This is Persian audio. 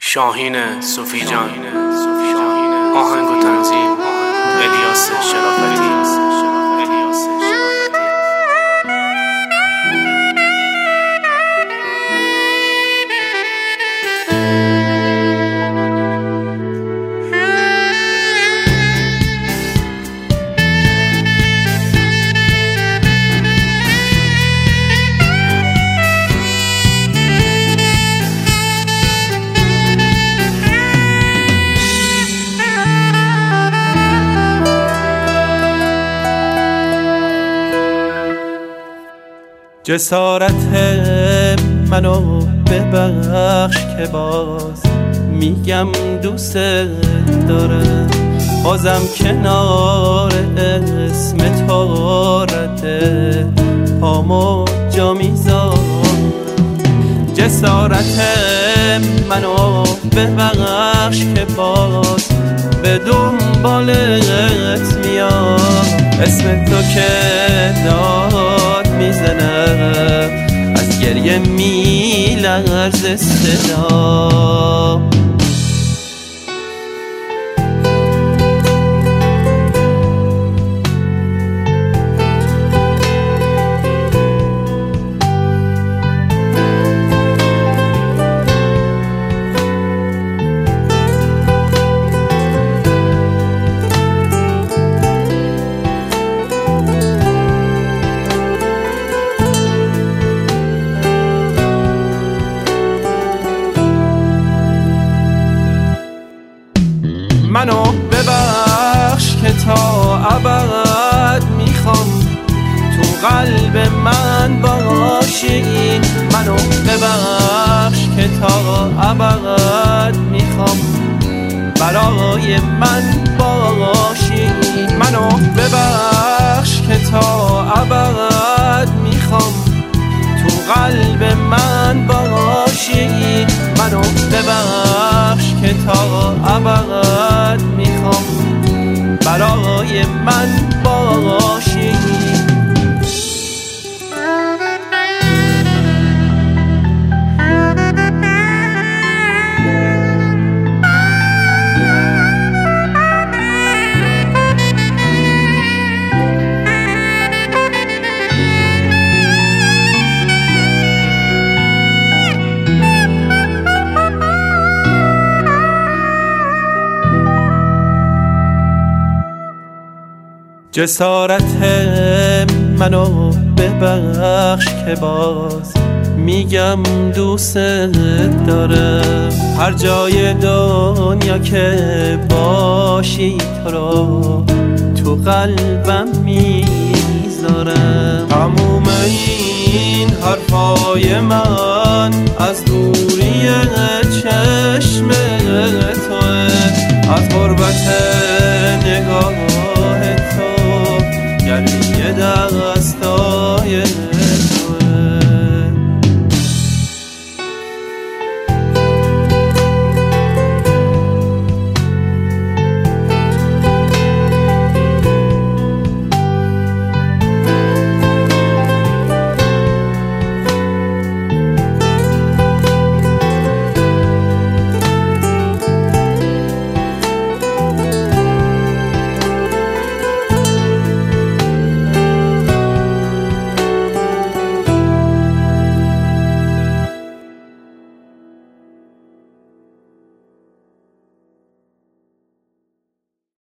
شاهین صوفی جان. آهنگ و تنظیم الیاس شرافتی. جسارت منو ببخش که باز میگم دوست دارم، بازم کنار اسم تو رده پامو جا میذارم. جسارت منو ببخش که باز به دنبالت میام، اسم تو که داد میزنم از گریه میلرزه صدا. منو ببخش که تا ابد میخوام تو قلب من باشی، منو ببخش که تا ابد میخوام برای من باشی، منو ببخش که تا ابد میخوام تو قلب من باشی، منو ببخش که تا ابد میخوام برای من باشی. جسارت منو ببخش که باز میگم دوست دارم، هر جای دنیا که باشی تو رو تو قلبم میذارم. تموم این حرفای من از دوری چشم توه، از غربت